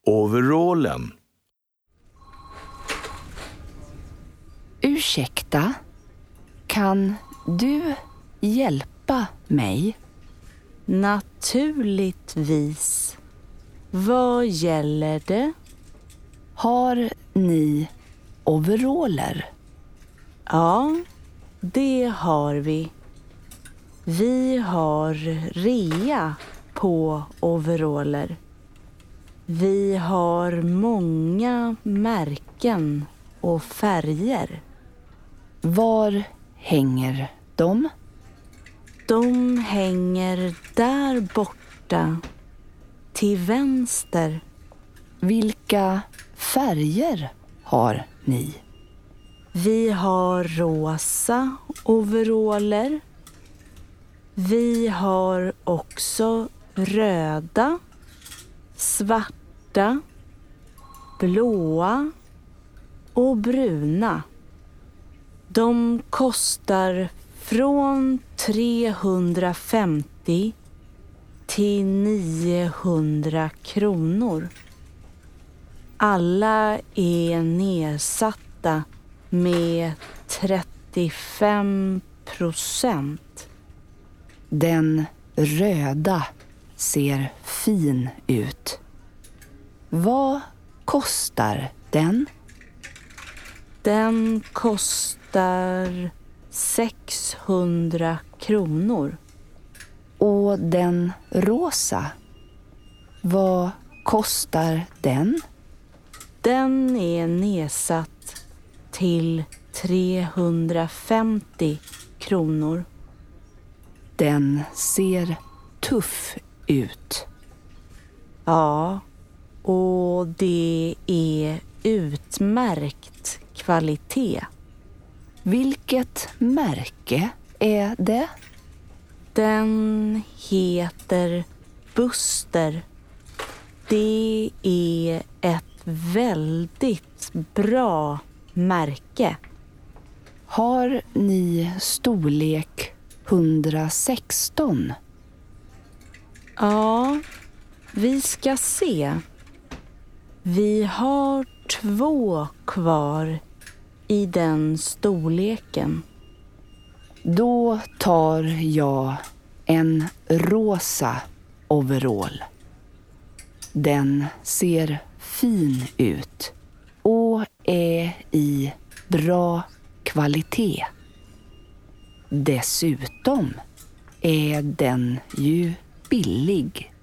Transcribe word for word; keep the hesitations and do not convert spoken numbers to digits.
overallen. Ursäkta, kan du hjälpa mig? Naturligtvis. Vad gäller det? Har ni overaller? Ja, det har vi. Vi har rea på overaller. Vi har många märken och färger. Var hänger de? De hänger där borta, till vänster. Vilka färger har ni? Vi har rosa overaller. Vi har också röda, svarta, blåa och bruna. De kostar från trehundrafemtio till niohundra kronor. Alla är nedsatta med trettiofem procent. Den röda ser fin ut. Vad kostar den? Den kostar sexhundra kronor. Och den rosa, vad kostar den? Den är nedsatt till trehundrafemtio kronor. Den ser tuff ut. Ja, och det är utmärkt kvalitet. Vilket märke är det? Den heter Buster. Det är ett väldigt bra märke. Har ni storlek hundrasexton? Ja, vi ska se. Vi har två kvar i den storleken. Då tar jag en rosa overall. Den ser fin ut och är i bra kvalitet. Dessutom är den ju billig.